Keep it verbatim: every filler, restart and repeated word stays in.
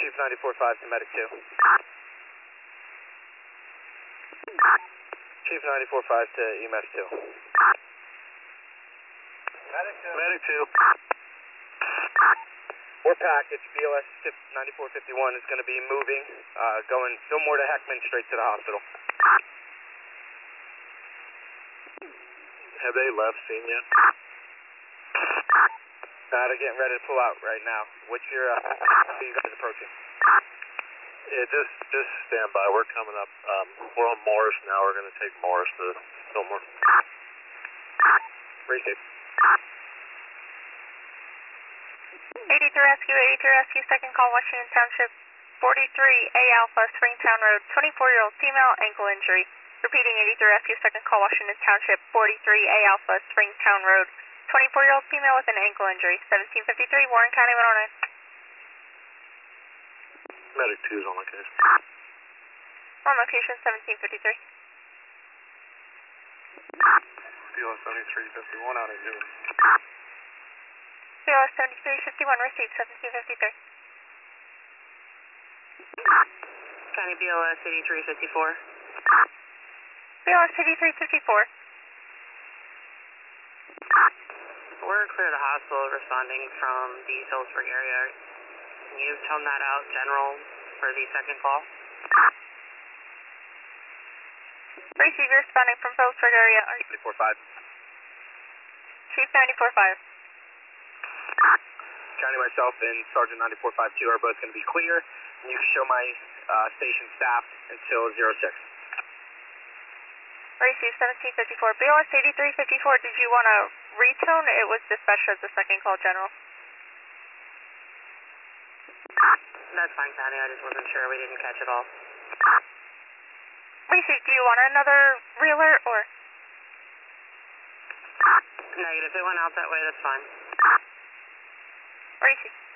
Chief ninety-four five to Medic two. Chief ninety-four five to E M S two. Medic two. Medic two. We're package. B L S ninety-four fifty-one is going to be moving, uh, going Fillmore to Heckman straight to the hospital. Have they left scene yet? Uh, they're getting ready to pull out right now. What's your, uh, how are you guys approaching? Yeah, just just stand by. We're coming up. Um, we're on Morris now. We're going to take Morris to Fillmore. Receive. eighty-three Rescue, eighty-three Rescue, second call, Washington Township, forty-three A Alpha, Springtown Road, twenty-four-year-old female, ankle injury. Repeating, eighty-three Rescue, second call, Washington Township, forty-three A Alpha, Springtown Road, twenty-four-year-old female with an ankle injury, seventeen fifty-three, Warren County, one oh nine. Medic two is on the case. On location, seventeen fifty-three. B L S seventy-three fifty-one out of June. B L S seventy-three fifty-one, received, seventeen fifty-three. County B L S eighty-three fifty-four. B L S eighty-three fifty-four. We're clear to hospital responding from the Phillipsburg area. Can you tone that out, General, for the second call? Receive, you're responding from Phillipsburg area. ninety-four five. Chief ninety-four five. County, myself, and Sergeant ninety-four five two are both going to be clear. And you can show my uh, station staff until zero six. Receive, seventeen fifty-four. B L S eighty-three fifty-four, did you want to retone? It was dispatched as the second call, General. That's fine, County. I just wasn't sure. We didn't catch it all. Receive, do you want another re-alert or? Negative. It went out that way. That's fine. Receive.